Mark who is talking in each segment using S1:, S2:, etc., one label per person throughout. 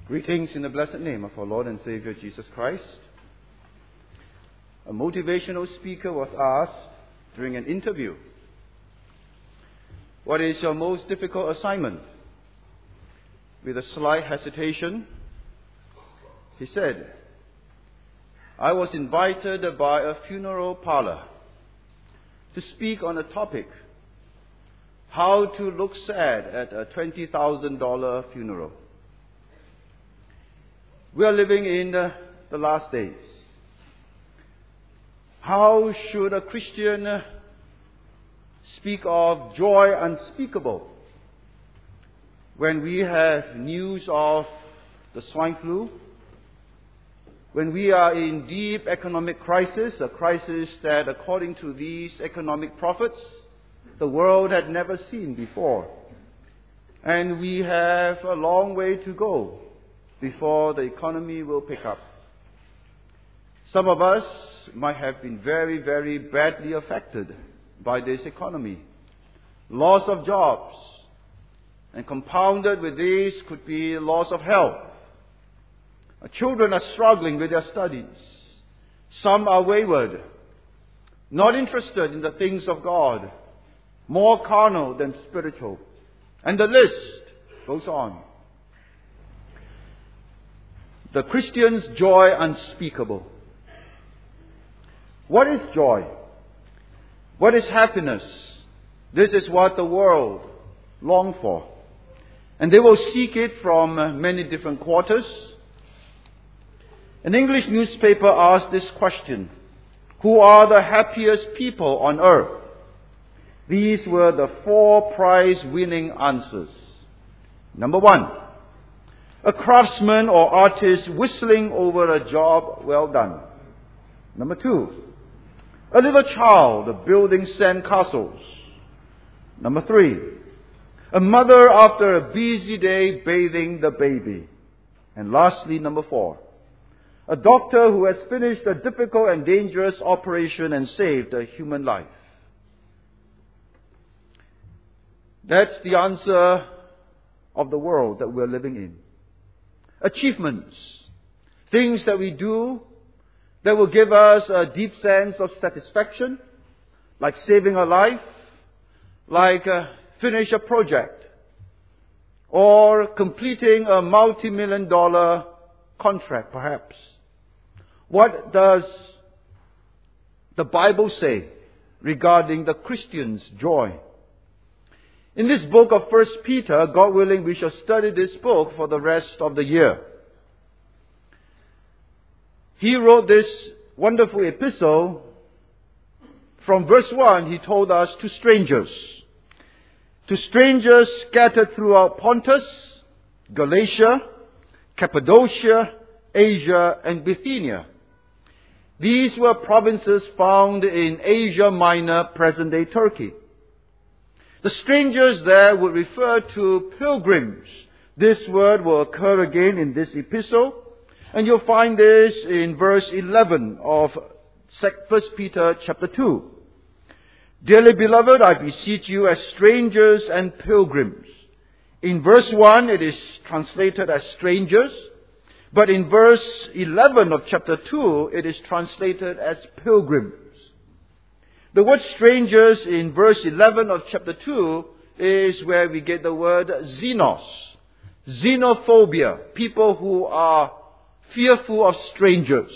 S1: Greetings in the blessed name of our Lord and Savior Jesus Christ. A motivational speaker was asked during an interview, "What is your most difficult assignment?" With a slight hesitation, he said, "I was invited by a funeral parlor to speak on a topic, how to look sad at a $20,000 funeral." We are living in the last days. How should a Christian speak of joy unspeakable when we have news of the swine flu, when we are in deep economic crisis, a crisis that, according to these economic prophets, the world had never seen before, and we have a long way to go before the economy will pick up? Some of us might have been very, very badly affected by this economy. Loss of jobs, and compounded with this could be loss of health. Our children are struggling with their studies. Some are wayward, not interested in the things of God, more carnal than spiritual. And the list goes on. The Christian's joy unspeakable. What is joy? What is happiness? This is what the world longs for. And they will seek it from many different quarters. An English newspaper asked this question: who are the happiest people on earth? These were the 4 prize-winning answers. Number 1, a craftsman or artist whistling over a job well done. Number 2, a little child building sandcastles. Number 3, a mother after a busy day bathing the baby. And lastly, number 4, a doctor who has finished a difficult and dangerous operation and saved a human life. That's the answer of the world that we're living in. Achievements, things that we do that will give us a deep sense of satisfaction, like saving a life, like finish a project, or completing a multi-million-dollar contract, perhaps. What does the Bible say regarding the Christian's joy? In this book of 1 Peter, God willing, we shall study this book for the rest of the year. He wrote this wonderful epistle. From verse 1, he told us to strangers scattered throughout Pontus, Galatia, Cappadocia, Asia, and Bithynia. These were provinces found in Asia Minor, present-day Turkey. The strangers there would refer to pilgrims. This word will occur again in this epistle, and you'll find this in verse 11 of 1 Peter chapter 2. "Dearly beloved, I beseech you as strangers and pilgrims." In verse 1, it is translated as strangers, but in verse 11 of chapter 2, it is translated as pilgrims. The word strangers in verse 11 of chapter 2 is where we get the word xenos. Xenophobia, people who are fearful of strangers.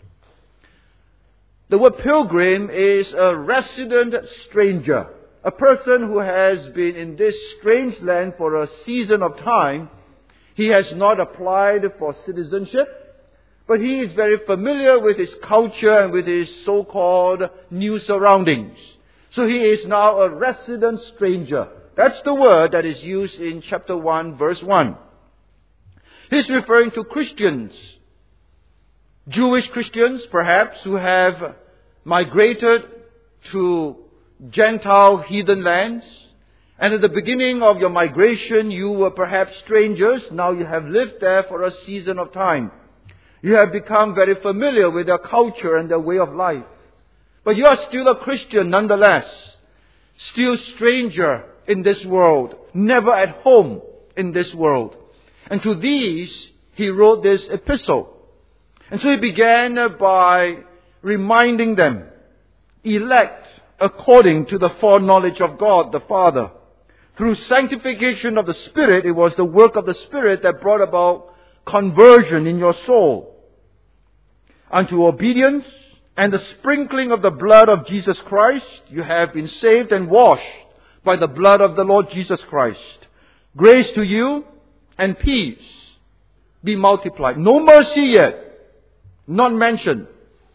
S1: The word pilgrim is a resident stranger, a person who has been in this strange land for a season of time. He has not applied for citizenship, but he is very familiar with his culture and with his so-called new surroundings. So he is now a resident stranger. That's the word that is used in chapter 1, verse 1. He's referring to Christians, Jewish Christians perhaps, who have migrated to Gentile heathen lands. And at the beginning of your migration, you were perhaps strangers. Now you have lived there for a season of time. You have become very familiar with their culture and their way of life. But you are still a Christian nonetheless. Still stranger in this world. Never at home in this world. And to these, he wrote this epistle. And so he began by reminding them, elect according to the foreknowledge of God the Father. Through sanctification of the Spirit, it was the work of the Spirit that brought about conversion in your soul unto obedience and the sprinkling of the blood of Jesus Christ. You have been saved and washed by the blood of the Lord Jesus Christ. Grace to you and peace be multiplied. No mercy yet, not mentioned.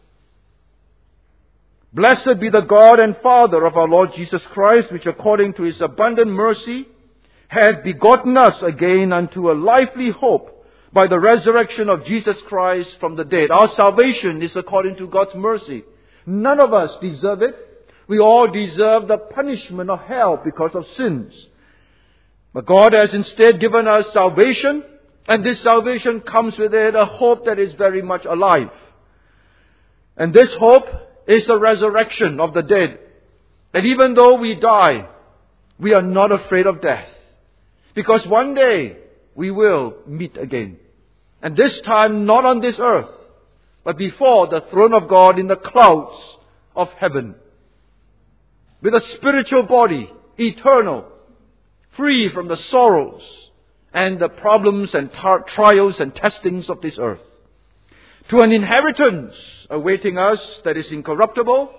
S1: Blessed be the God and Father of our Lord Jesus Christ, which according to His abundant mercy hath begotten us again unto a lively hope by the resurrection of Jesus Christ from the dead. Our salvation is according to God's mercy. None of us deserve it. We all deserve the punishment of hell because of sins. But God has instead given us salvation, and this salvation comes with it a hope that is very much alive. And this hope is the resurrection of the dead. That even though we die, we are not afraid of death. Because one day we will meet again. And this time not on this earth, but before the throne of God in the clouds of heaven. With a spiritual body, eternal, free from the sorrows and the problems and trials and testings of this earth. To an inheritance awaiting us that is incorruptible,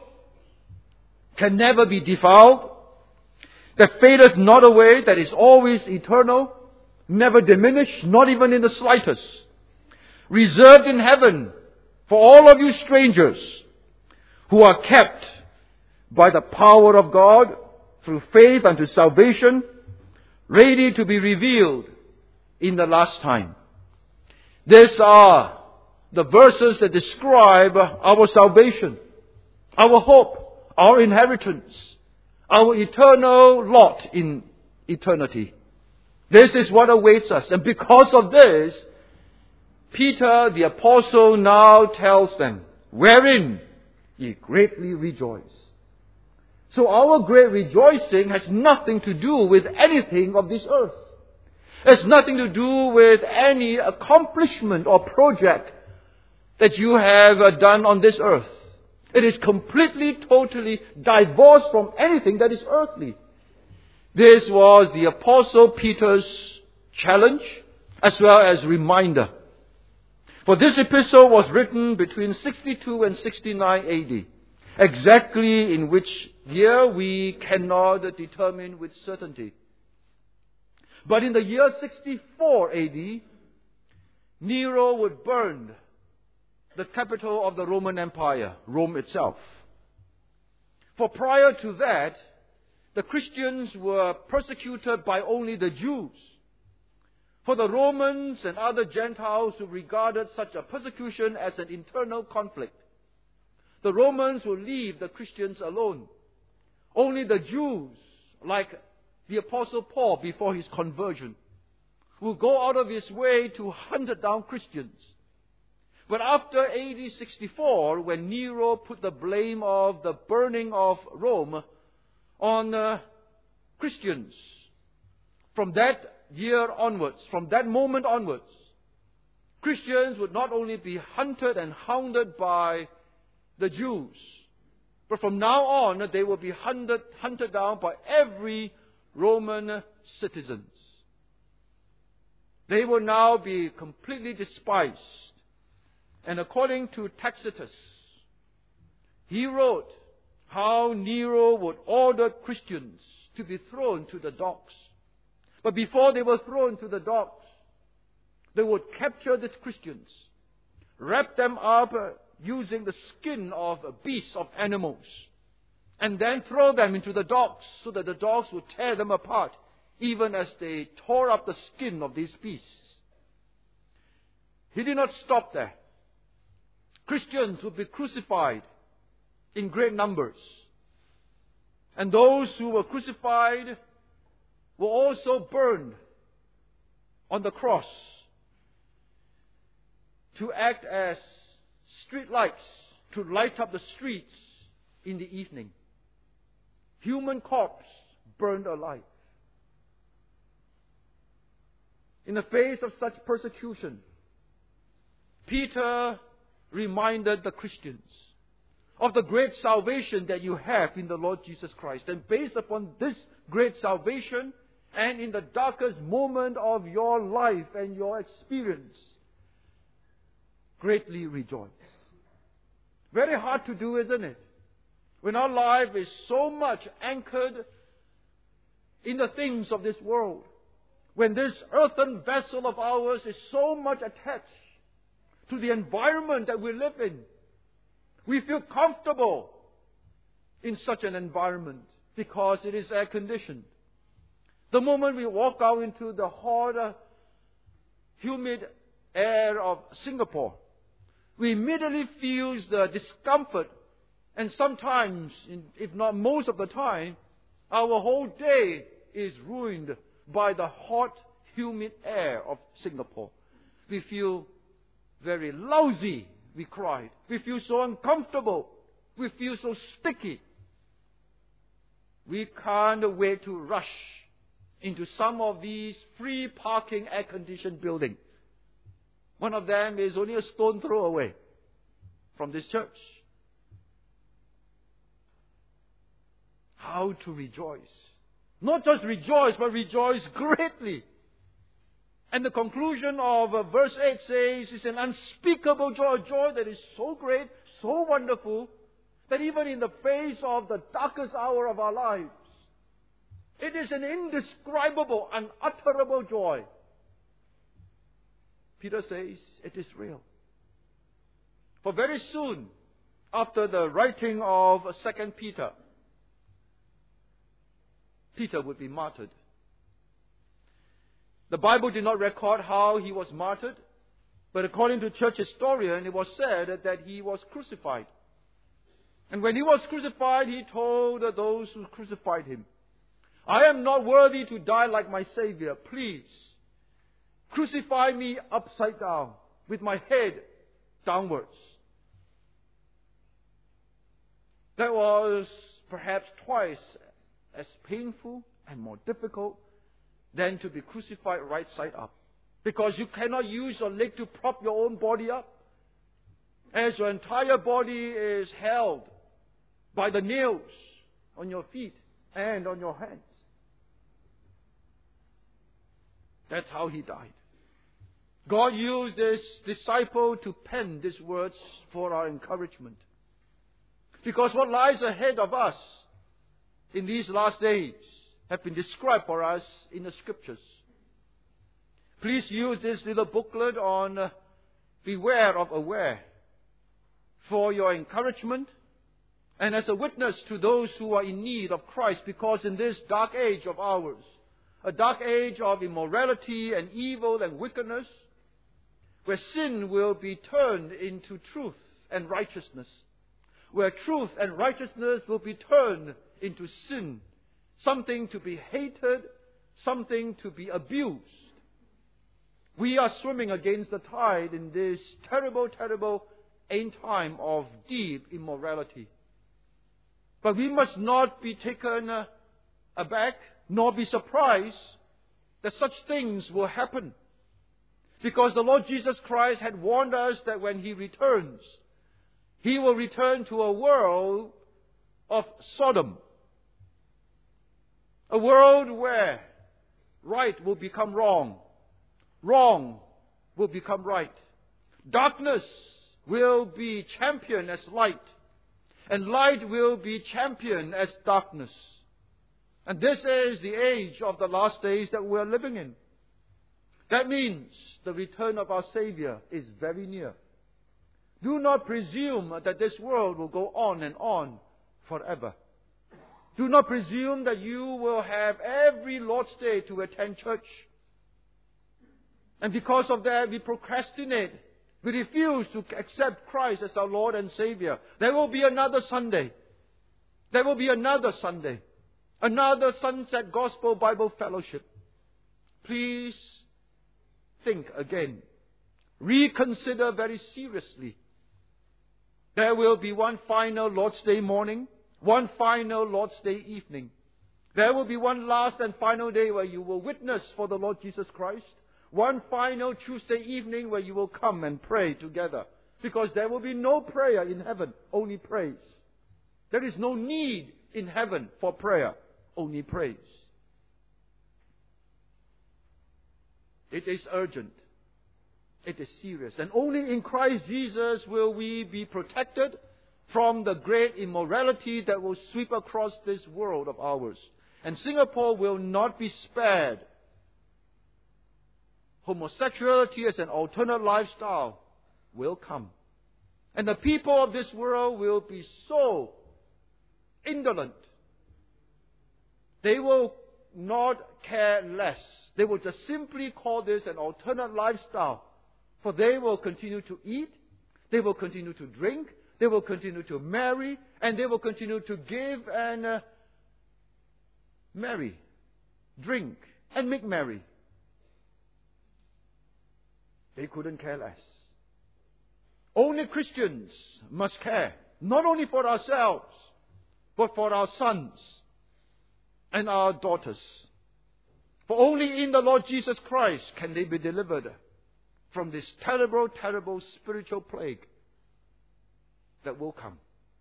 S1: can never be defiled, that fadeth not away, that is always eternal, never diminished, not even in the slightest, reserved in heaven for all of you strangers who are kept by the power of God through faith unto salvation, ready to be revealed in the last time. These are the verses that describe our salvation, our hope, our inheritance, our eternal lot in eternity. This is what awaits us. And because of this, Peter the apostle now tells them, wherein ye greatly rejoice. So our great rejoicing has nothing to do with anything of this earth. It has nothing to do with any accomplishment or project that you have done on this earth. It is completely, totally divorced from anything that is earthly. This was the Apostle Peter's challenge as well as reminder. For this epistle was written between 62 and 69 AD. Exactly in which year we cannot determine with certainty. But in the year 64 AD, Nero would burn the capital of the Roman Empire, Rome itself. For prior to that, the Christians were persecuted by only the Jews. For the Romans and other Gentiles who regarded such a persecution as an internal conflict, the Romans would leave the Christians alone. Only the Jews, like the Apostle Paul before his conversion, will go out of his way to hunt down Christians. But after AD 64, when Nero put the blame of the burning of Rome on Christians, from that year onwards, from that moment onwards, Christians would not only be hunted and hounded by the Jews, but from now on they will be hunted down by every Roman citizen. They will now be completely despised. And according to Tacitus, he wrote how Nero would order Christians to be thrown to the docks. But before they were thrown to the docks, they would capture these Christians, wrap them up using the skin of beasts, of animals, and then throw them into the docks so that the dogs would tear them apart, even as they tore up the skin of these beasts. He did not stop there. Christians would be crucified in great numbers. And those who were crucified were also burned on the cross to act as street lights to light up the streets in the evening. Human corpse burned alive. In the face of such persecution, Peter reminded the Christians of the great salvation that you have in the Lord Jesus Christ. And based upon this great salvation, and in the darkest moment of your life and your experience, greatly rejoice. Very hard to do, isn't it? When our life is so much anchored in the things of this world. When this earthen vessel of ours is so much attached to the environment that we live in. We feel comfortable in such an environment because it is air conditioned. The moment we walk out into the hot, humid air of Singapore, we immediately feel the discomfort, and sometimes, if not most of the time, our whole day is ruined by the hot, humid air of Singapore. We feel very lousy, we cried. We feel so uncomfortable. We feel so sticky. We can't wait to rush into some of these free parking air-conditioned buildings. One of them is only a stone throw away from this church. How to rejoice. Not just rejoice, but rejoice greatly. And the conclusion of verse 8 says, it's an unspeakable joy, a joy that is so great, so wonderful, that even in the face of the darkest hour of our lives, it is an indescribable, unutterable joy. Peter says, it is real. For very soon, after the writing of 2 Peter, Peter would be martyred. The Bible did not record how he was martyred, but according to church historian, it was said that he was crucified. And when he was crucified, he told those who crucified him, I am not worthy to die like my Savior. Please, crucify me upside down, with my head downwards. That was perhaps twice as painful and more difficult than to be crucified right side up. Because you cannot use your leg to prop your own body up, as your entire body is held by the nails on your feet and on your hands. That's how he died. God used this disciple to pen these words for our encouragement. Because what lies ahead of us in these last days have been described for us in the Scriptures. Please use this little booklet on Beware of Aware for your encouragement and as a witness to those who are in need of Christ, because in this dark age of ours, a dark age of immorality and evil and wickedness, where sin will be turned into truth and righteousness, where truth and righteousness will be turned into sin, something to be hated, something to be abused. We are swimming against the tide in this terrible, terrible end time of deep immorality. But we must not be taken aback, nor be surprised that such things will happen. Because the Lord Jesus Christ had warned us that when He returns, He will return to a world of Sodom. A world where right will become wrong. Wrong will become right. Darkness will be championed as light. And light will be championed as darkness. And this is the age of the last days that we are living in. That means the return of our Savior is very near. Do not presume that this world will go on and on forever. Do not presume that you will have every Lord's Day to attend church. And because of that, we procrastinate. We refuse to accept Christ as our Lord and Savior. There will be another Sunday. There will be another Sunday. Another Sunset Gospel Bible Fellowship. Please think again. Reconsider very seriously. There will be one final Lord's Day morning, one final Lord's Day evening. There will be one last and final day where you will witness for the Lord Jesus Christ. one final Tuesday evening where you will come and pray together. Because there will be no prayer in heaven, only praise. There is no need in heaven for prayer, only praise. It is urgent. It is serious. And only in Christ Jesus will we be protected from the great immorality that will sweep across this world of ours. And Singapore will not be spared. Homosexuality as an alternate lifestyle will come. And the people of this world will be so indolent. They will not care less. They will just simply call this an alternate lifestyle. For they will continue to eat, they will continue to drink, they will continue to marry, and they will continue to give and marry, drink, and make merry. They couldn't care less. Only Christians must care, not only for ourselves, but for our sons and our daughters. For only in the Lord Jesus Christ can they be delivered from this terrible, terrible spiritual plague that will come.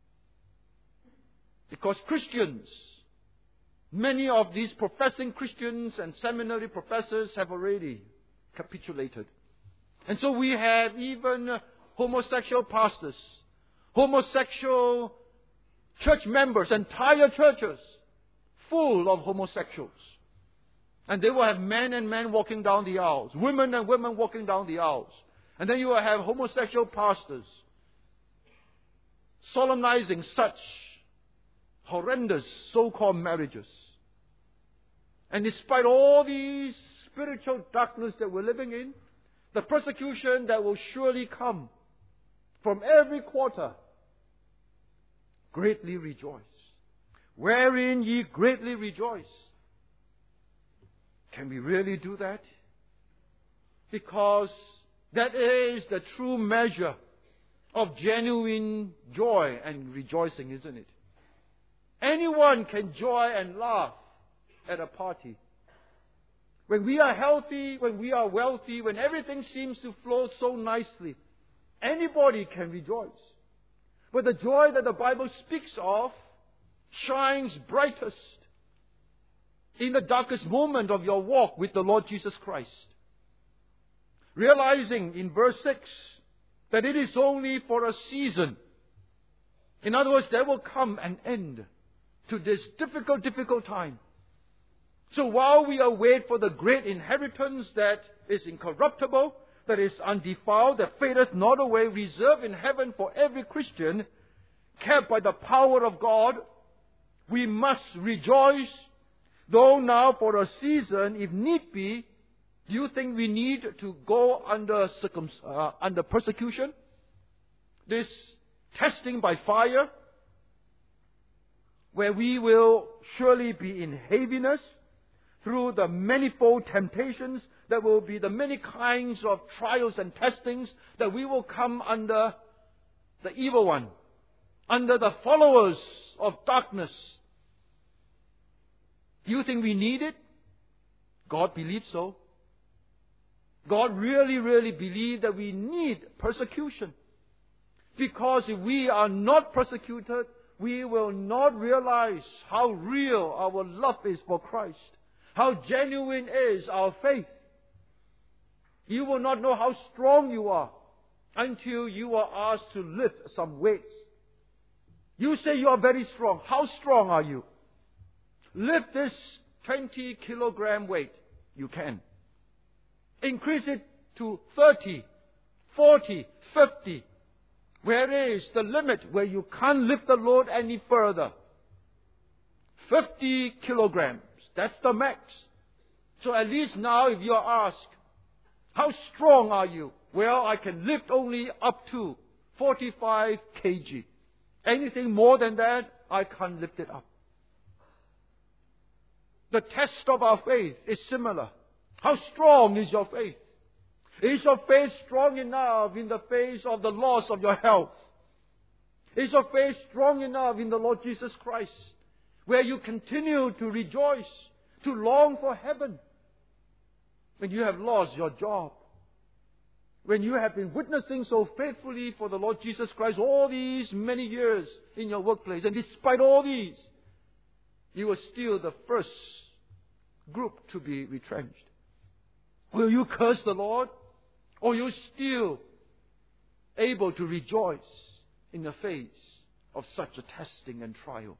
S1: Because Christians, many of these professing Christians and seminary professors have already capitulated. And so we have even homosexual pastors, homosexual church members, entire churches full of homosexuals. And they will have men and men walking down the aisles, women and women walking down the aisles. And then you will have homosexual pastors solemnizing such horrendous so-called marriages. And despite all these spiritual darkness that we're living in, the persecution that will surely come from every quarter, greatly rejoice. Wherein ye greatly rejoice. Can we really do that? Because that is the true measure of genuine joy and rejoicing, isn't it? Anyone can joy and laugh at a party. When we are healthy, when we are wealthy, when everything seems to flow so nicely, anybody can rejoice. But the joy that the Bible speaks of shines brightest in the darkest moment of your walk with the Lord Jesus Christ. Realizing in verse 6 that it is only for a season. In other words, there will come an end to this difficult time. So while we await for the great inheritance that is incorruptible, that is undefiled, that fadeth not away, reserved in heaven for every Christian, kept by the power of God, we must rejoice, though now for a season, if need be. Do you think we need to go under persecution? This testing by fire, where we will surely be in heaviness through the manifold temptations, there will be the many kinds of trials and testings that we will come under the evil one, under the followers of darkness. Do you think we need it? God believes so. God really believes that we need persecution. Because if we are not persecuted, we will not realize how real our love is for Christ. How genuine is our faith. You will not know how strong you are until you are asked to lift some weights. You say you are very strong. How strong are you? Lift this 20 kilogram weight. You can. Increase it to 30, 40, 50. Where is the limit where you can't lift the load any further? 50 kilograms. That's the max. So at least now if you are asked, how strong are you? Well, I can lift only up to 45 kg. Anything more than that, I can't lift it up. The test of our faith is similar. How strong is your faith? Is your faith strong enough in the face of the loss of your health? Is your faith strong enough in the Lord Jesus Christ, where you continue to rejoice, to long for heaven? when you have lost your job, when you have been witnessing so faithfully for the Lord Jesus Christ all these many years in your workplace, and despite all these, you were still the first group to be retrenched. Will you curse the Lord? Or are you still able to rejoice in the face of such a testing and trial?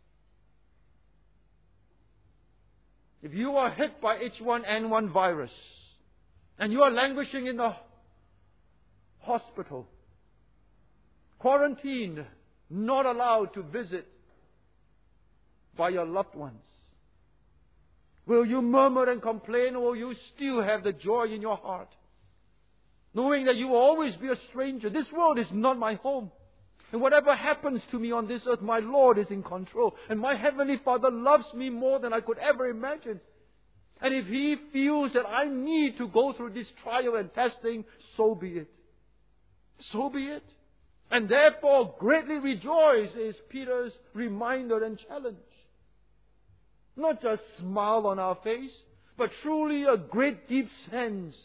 S1: If you are hit by H1N1 virus and you are languishing in the hospital, quarantined, not allowed to visit by your loved ones, will you murmur and complain, or will you still have the joy in your heart, knowing that you will always be a stranger? This world is not my home. And whatever happens to me on this earth, my Lord is in control. And my Heavenly Father loves me more than I could ever imagine. And if He feels that I need to go through this trial and testing, so be it. So be it. And therefore greatly rejoice is Peter's reminder and challenge. Not just smile on our face, but truly a great deep sense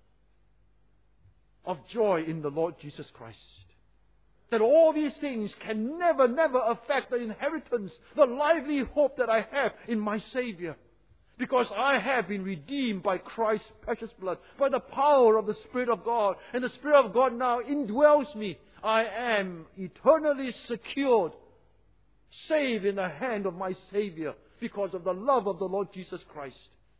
S1: of joy in the Lord Jesus Christ. That all these things can never affect the inheritance, the lively hope that I have in my Savior. Because I have been redeemed by Christ's precious blood, by the power of the Spirit of God. And the Spirit of God now indwells me. I am eternally secured, saved in the hand of my Savior, because of the love of the Lord Jesus Christ.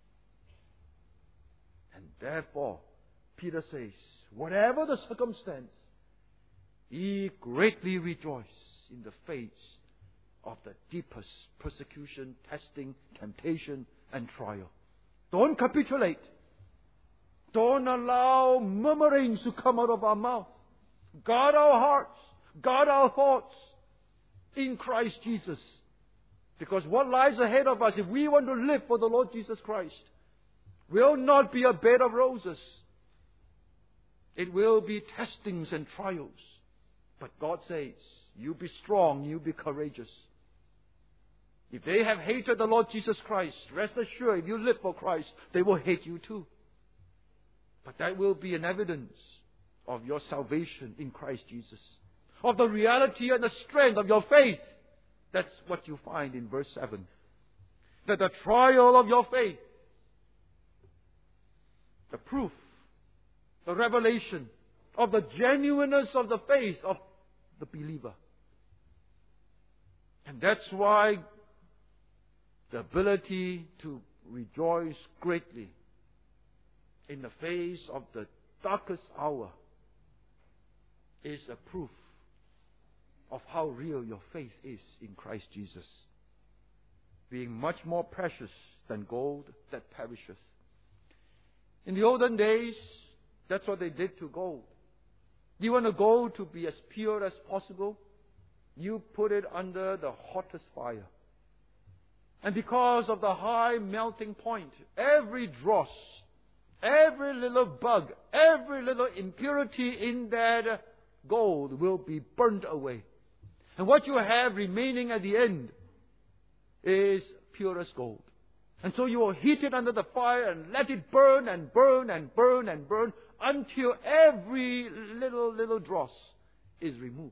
S1: And therefore, Peter says, whatever the circumstance, ye greatly rejoice in the face of the deepest persecution, testing, temptation, and trial. Don't capitulate. Don't allow murmurings to come out of our mouth. Guard our hearts, guard our thoughts in Christ Jesus. Because what lies ahead of us, if we want to live for the Lord Jesus Christ, will not be a bed of roses. It will be testings and trials. But God says, you be strong, you be courageous. If they have hated the Lord Jesus Christ, rest assured, if you live for Christ, they will hate you too. But that will be an evidence of your salvation in Christ Jesus, of the reality and the strength of your faith. That's what you find in verse 7. That the trial of your faith, the proof, the revelation of the genuineness of the faith of the believer. And that's why the ability to rejoice greatly in the face of the darkest hour is a proof of how real your faith is in Christ Jesus, being much more precious than gold that perisheth. In the olden days, that's what they did to gold. You want the gold to be as pure as possible? You put it under the hottest fire. And because of the high melting point, every dross, every little bug, every little impurity in that gold will be burnt away. And what you have remaining at the end is purest gold. And so you will heat it under the fire and let it burn and burn and burn and burn until every little dross is removed.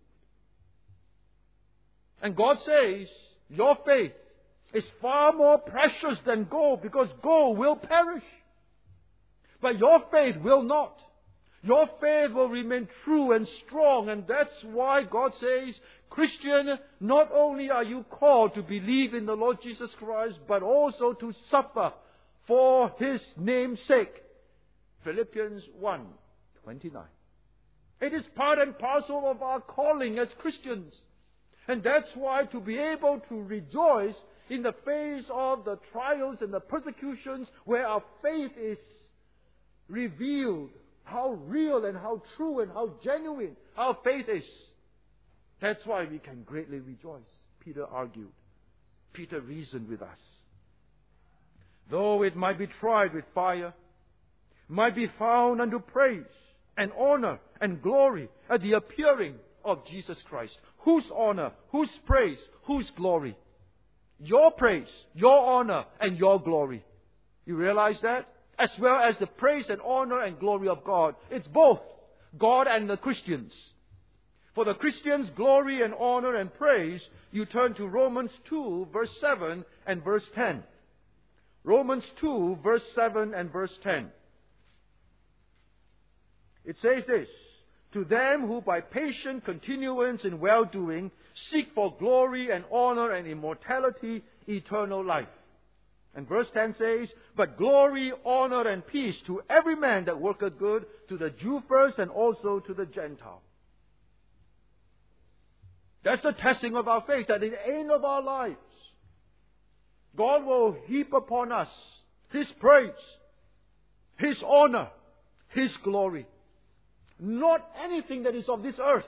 S1: And God says, your faith is far more precious than gold, because gold will perish. But your faith will not. Your faith will remain true and strong. And that's why God says, Christian, not only are you called to believe in the Lord Jesus Christ, but also to suffer for His name's sake. Philippians 1:29. It is part and parcel of our calling as Christians. And that's why to be able to rejoice in the face of the trials and the persecutions where our faith is revealed, how real and how true and how genuine our faith is. That's why we can greatly rejoice. Peter argued. Peter reasoned with us. Though it might be tried with fire, might be found unto praise and honor and glory at the appearing of Jesus Christ. Whose honor, whose praise, whose glory? Your praise, your honor, and your glory. You realize that? as well as the praise and honor and glory of God. It's both God and the Christians. For the Christians' glory and honor and praise, you turn to Romans 2, verse 7 and verse 10. Romans 2, verse 7 and verse 10. It says this, to them who by patient continuance in well-doing seek for glory and honor and immortality, eternal life. And verse 10 says, but glory, honor, and peace to every man that worketh good, to the Jew first and also to the Gentile. That's the testing of our faith, that at the end of our lives, God will heap upon us His praise, His honor, His glory. Not anything that is of this earth.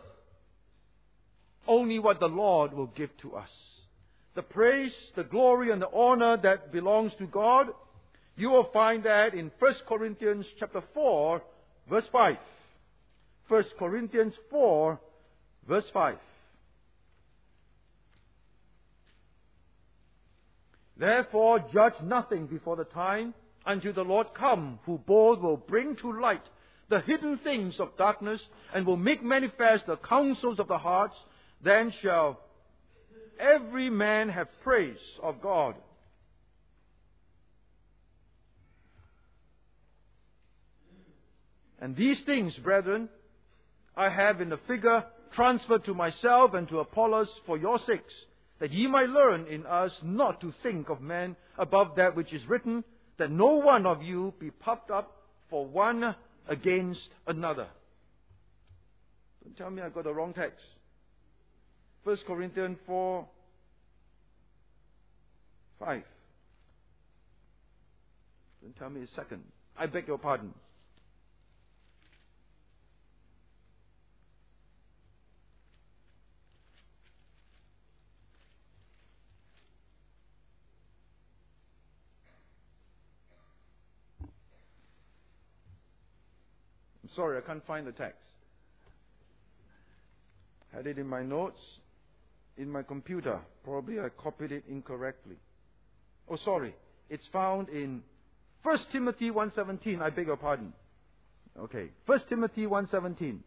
S1: Only what the Lord will give to us. The praise, the glory, and the honor that belongs to God, you will find that in 1 Corinthians chapter 4, verse 5. 1 Corinthians 4, verse 5. Therefore judge nothing before the time until the Lord come, who both will bring to light the hidden things of darkness and will make manifest the counsels of the hearts. Then shall every man have praise of God. And these things, brethren, I have in a figure transferred to myself and to Apollos for your sakes, that ye might learn in us not to think of men above that which is written, that no one of you be puffed up for one against another. Don't tell me I got the wrong text. 1 Corinthians 4, 5. Don't tell me a second. I beg your pardon. Sorry, I can't find the text. Had it in my notes, in my computer. Probably I copied it incorrectly. Oh, sorry. It's found in 1 Timothy 1:17. I beg your pardon. Okay. 1 Timothy 1:17.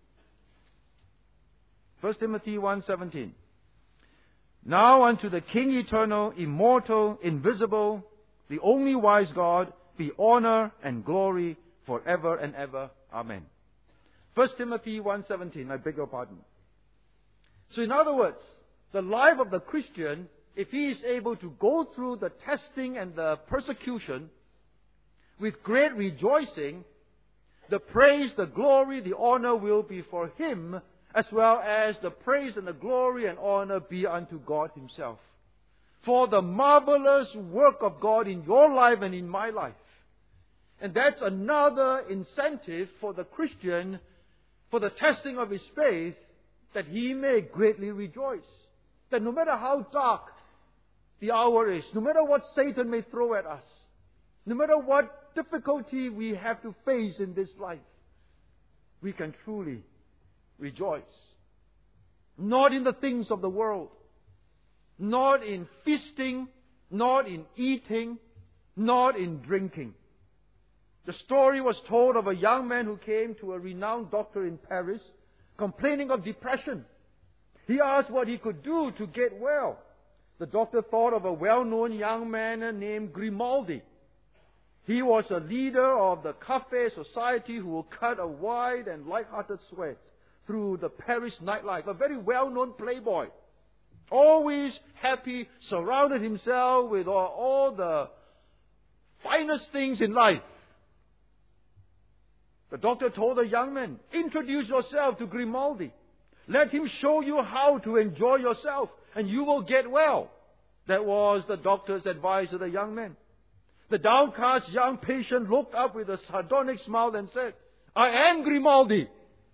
S1: 1 Timothy 1:17. Now unto the King eternal, immortal, invisible, the only wise God, be honor and glory forever and ever. Amen. 1 Timothy 1:17. I beg your pardon. So in other words, the life of the Christian, if he is able to go through the testing and the persecution with great rejoicing, the praise, the glory, the honor will be for him, as well as the praise and the glory and honor be unto God Himself. For the marvelous work of God in your life and in my life. And that's another incentive for the Christian, for the testing of his faith, that he may greatly rejoice. That no matter how dark the hour is, no matter what Satan may throw at us, no matter what difficulty we have to face in this life, we can truly rejoice. Not in the things of the world, not in feasting, not in eating, not in drinking. The story was told of a young man who came to a renowned doctor in Paris, complaining of depression. He asked what he could do to get well. The doctor thought of a well-known young man named Grimaldi. He was a leader of the cafe society who would cut a wide and light-hearted sweat through the Paris nightlife. A very well-known playboy. Always happy, surrounded himself with all the finest things in life. The doctor told the young man, introduce yourself to Grimaldi. Let him show you how to enjoy yourself, and you will get well. That was the doctor's advice to the young man. The downcast young patient looked up with a sardonic smile and said, I am Grimaldi.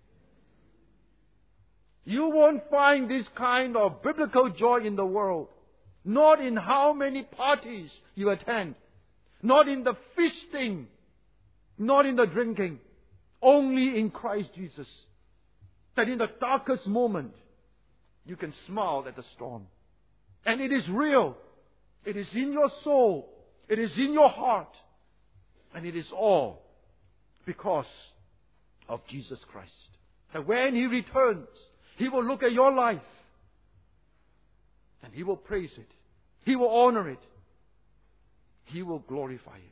S1: You won't find this kind of biblical joy in the world. Not in how many parties you attend. Not in the feasting. Not in the drinking. Only in Christ Jesus. That in the darkest moment, you can smile at the storm. And it is real. It is in your soul. It is in your heart. And it is all because of Jesus Christ. That when He returns, He will look at your life and He will praise it. He will honor it. He will glorify it.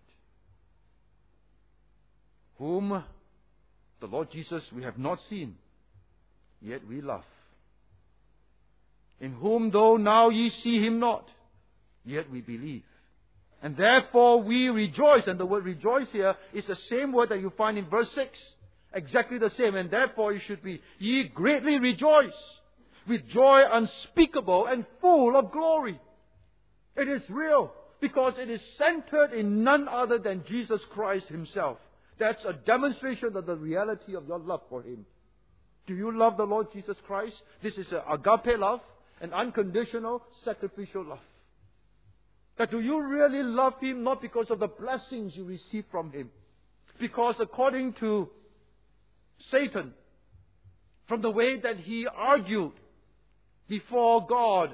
S1: Whom the Lord Jesus we have not seen, yet we love. In whom though now ye see Him not, yet we believe. And therefore we rejoice. And the word rejoice here is the same word that you find in verse 6. Exactly the same. And therefore it should be, ye greatly rejoice with joy unspeakable and full of glory. It is real because it is centered in none other than Jesus Christ Himself. That's a demonstration of the reality of your love for Him. Do you love the Lord Jesus Christ? This is an agape love, an unconditional, sacrificial love. That do you really love Him not because of the blessings you receive from Him? Because according to Satan, from the way that he argued before God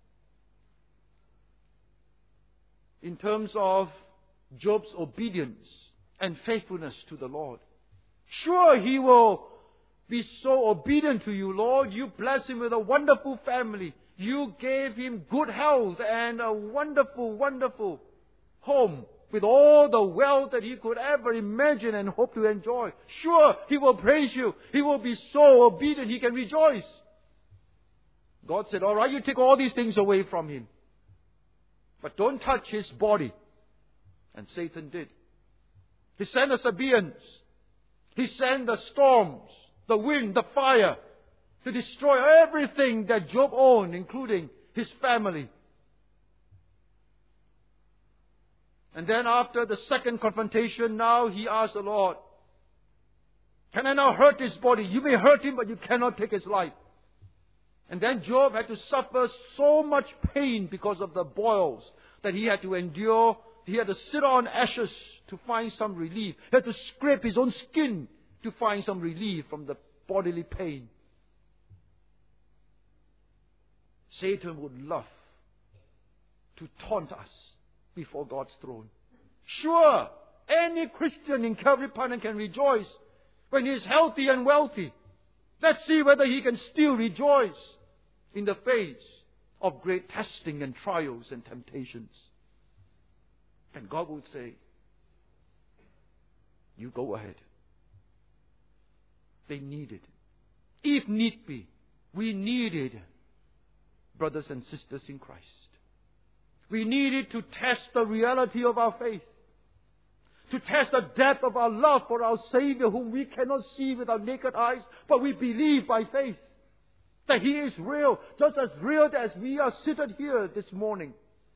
S1: in terms of Job's obedience and faithfulness to the Lord. Sure, he will be so obedient to you, Lord. You bless him with a wonderful family. You gave him good health and a wonderful, wonderful home with all the wealth that he could ever imagine and hope to enjoy. Sure, he will praise you. He will be so obedient, he can rejoice. God said, all right, you take all these things away from him. But don't touch his body. And Satan did. He sent the Sabaeans. He sent the storms, the wind, the fire, to destroy everything that Job owned, including his family. And then after the second confrontation, now he asked the Lord, can I now hurt his body? You may hurt him, but you cannot take his life. And then Job had to suffer so much pain because of the boils that he had to endure. He had to sit on ashes to find some relief. He had to scrape his own skin to find some relief from the bodily pain. Satan would love to taunt us before God's throne. Sure, any Christian in Calvary Putnam can rejoice when he is healthy and wealthy. Let's see whether he can still rejoice in the face of great testing and trials and temptations. And God would say, you go ahead. They need it. If need be, we needed brothers and sisters in Christ. We needed to test the reality of our faith. To test the depth of our love for our Savior, whom we cannot see with our naked eyes, but we believe by faith that He is real, just as real as we are seated here this morning.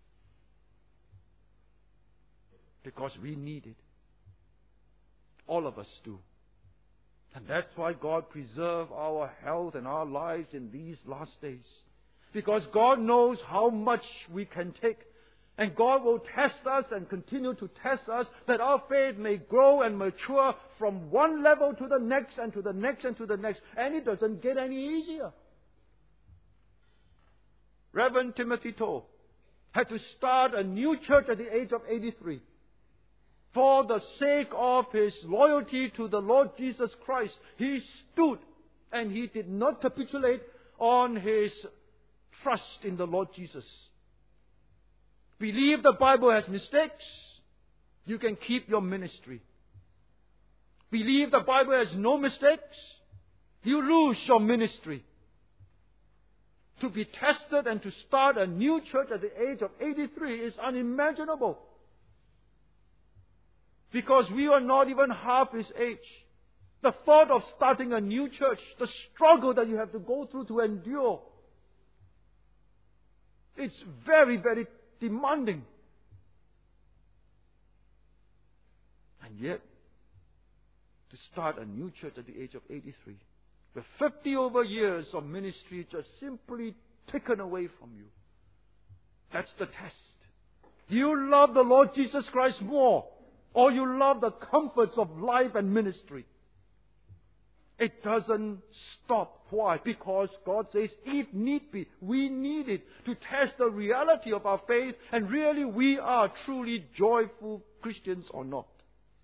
S1: Because we need it. All of us do. And that's why God preserves our health and our lives in these last days. Because God knows how much we can take. And God will test us and continue to test us that our faith may grow and mature from one level to the next and to the next and to the next. And it doesn't get any easier. Reverend Timothy Toh had to start a new church at the age of 83. For the sake of his loyalty to the Lord Jesus Christ, he stood and he did not capitulate on his trust in the Lord Jesus. Believe the Bible has mistakes, you can keep your ministry. Believe the Bible has no mistakes, you lose your ministry. To be tested and to start a new church at the age of 83 is unimaginable. Because we are not even half his age. The thought of starting a new church, the struggle that you have to go through to endure, it's very, very demanding. And yet, to start a new church at the age of 83, with 50 over years of ministry just simply taken away from you. That's the test. Do you love the Lord Jesus Christ more? Or you love the comforts of life and ministry? It doesn't stop. Why? Because God says, if need be, we need it to test the reality of our faith and really we are truly joyful Christians or not.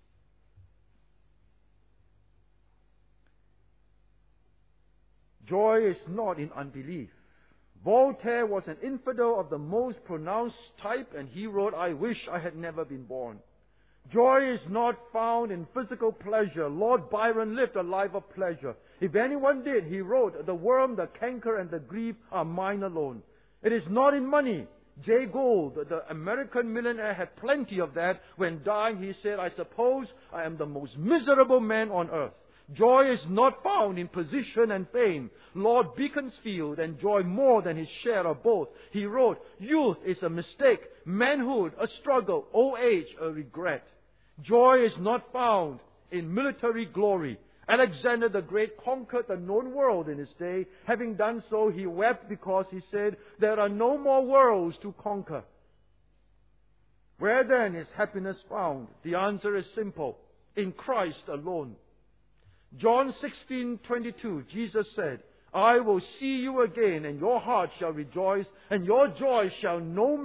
S2: Joy is not in unbelief. Voltaire was an infidel of the most pronounced type, and he wrote, "I wish I had never been born." Joy is not found in physical pleasure. Lord Byron lived a life of pleasure. If anyone did, he wrote, "The worm, the canker, and the grief are mine alone." It is not in money. Jay Gould, the American millionaire, had plenty of that. When dying, he said, "I suppose I am the most miserable man on earth." Joy is not found in position and fame. Lord Beaconsfield enjoyed more than his share of both. He wrote, "Youth is a mistake, manhood a struggle, old age a regret." Joy is not found in military glory. Alexander the Great conquered the known world in his day. Having done so, he wept because he said, "There are no more worlds to conquer." Where then is happiness found? The answer is simple: in Christ alone. John 16:22, Jesus said, "I will see you again, and your heart shall rejoice, and your joy no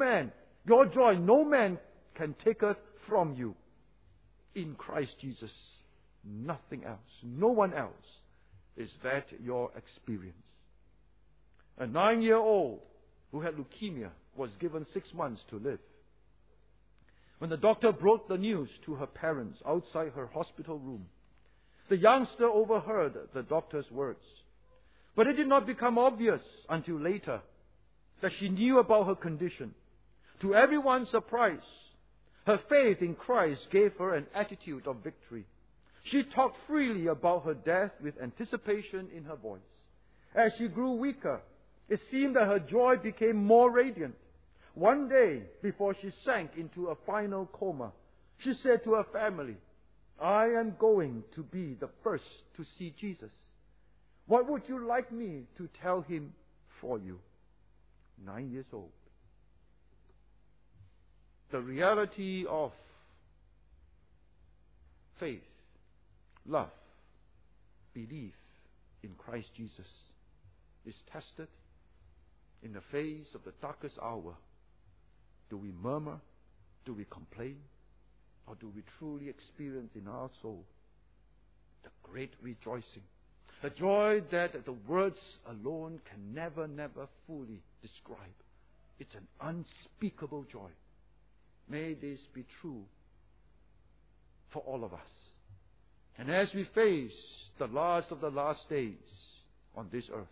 S2: man can take it from you." In Christ Jesus, nothing else, no one else. Is that your experience? A 9-year-old who had leukemia was given 6 months to live. When the doctor broke the news to her parents outside her hospital room, the youngster overheard the doctor's words. But it did not become obvious until later that she knew about her condition. To everyone's surprise, her faith in Christ gave her an attitude of victory. She talked freely about her death with anticipation in her voice. As she grew weaker, it seemed that her joy became more radiant. One day, before she sank into a final coma, she said to her family, "I am going to be the first to see Jesus. What would you like me to tell him for you?" 9 years old. The reality of faith, love, belief in Christ Jesus is tested in the face of the darkest hour. Do we murmur? Do we complain? Or do we truly experience in our soul the great rejoicing? A joy that the words alone can never fully describe. It's an unspeakable joy. May this be true for all of us. And as we face the last of the last days on this earth,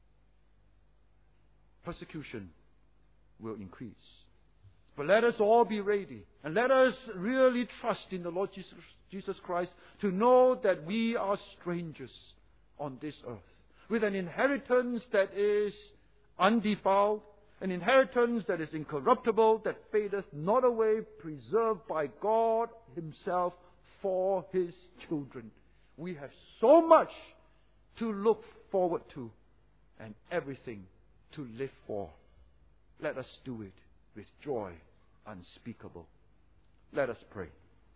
S2: persecution will increase. But let us all be ready, and let us really trust in the Lord Jesus Christ to know that we are strangers on this earth, with an inheritance that is undefiled, an inheritance that is incorruptible, that fadeth not away, preserved by God Himself for His children. We have so much to look forward to and everything to live for. Let us do it with joy unspeakable. Let us pray.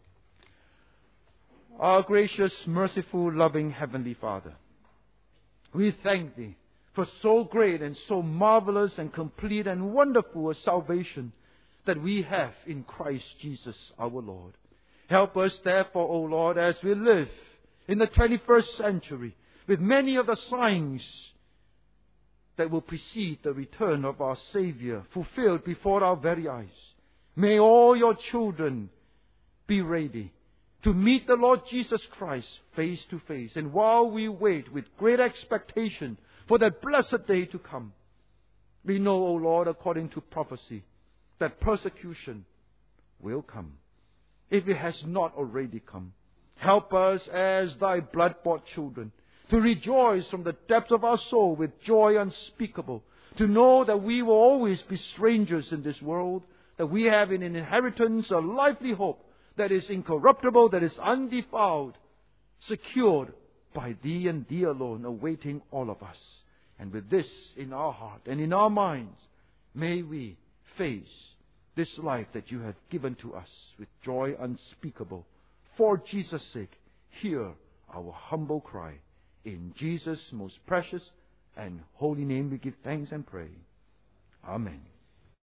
S2: Our gracious, merciful, loving Heavenly Father, we thank Thee for so great and so marvelous and complete and wonderful a salvation that we have in Christ Jesus our Lord. Help us therefore, O Lord, as we live in the 21st century with many of the signs that will precede the return of our Savior fulfilled before our very eyes. May all your children be ready to meet the Lord Jesus Christ face to face. And while we wait with great expectation for that blessed day to come, we know, O Lord, according to prophecy, that persecution will come, if it has not already come. Help us as thy blood-bought children to rejoice from the depths of our soul with joy unspeakable, to know that we will always be strangers in this world, that we have in an inheritance a lively hope that is incorruptible, that is undefiled, secured by Thee and Thee alone, awaiting all of us. And with this in our heart and in our minds, may we face this life that You have given to us with joy unspeakable. For Jesus' sake, hear our humble cry. In Jesus' most precious and holy name we give thanks and pray. Amen.